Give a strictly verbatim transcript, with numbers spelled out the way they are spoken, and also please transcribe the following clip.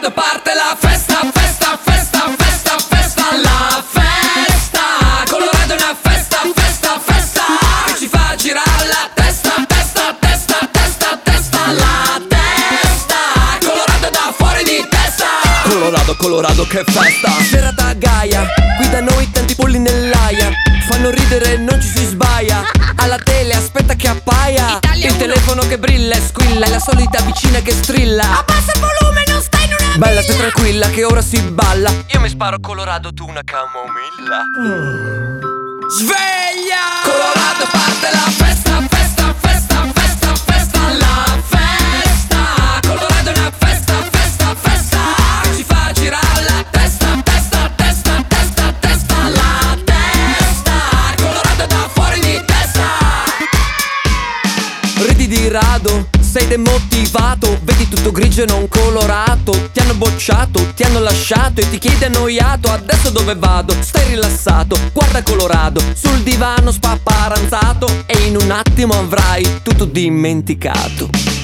Colorado parte la festa, festa, festa, festa, festa. La festa, Colorado è una festa, festa, festa, che ci fa girare la testa, testa, testa, testa, testa. La testa, Colorado da fuori di testa. Colorado, Colorado che festa. Serata gaia, qui da noi tanti polli nell'aia. Fanno ridere, non ci si sbaia. Alla tele aspetta che appaia. Italia Il uno. telefono che brilla e squilla. E la solita vicina che strilla. Abbassa il volume, non stai in una Bella, villa. stai tranquilla che ora si balla. Io mi sparo Colorado, tu una camomilla. Sveglia! Colorado parte la festa, festa, festa, festa, festa. La festa, Colorado è una festa, festa, festa, che ci fa girare la testa, testa, testa, testa, testa. La testa, Colorado da fuori di testa. Ridi di rado, sei demotivato. Vedi tutto grigio e non colorato. Ti hanno bocciato, ti hanno lasciato e ti chiedi annoiato: adesso dove vado? Stai rilassato, guarda Colorado sul divano spapparanzato, e in un attimo avrai tutto dimenticato.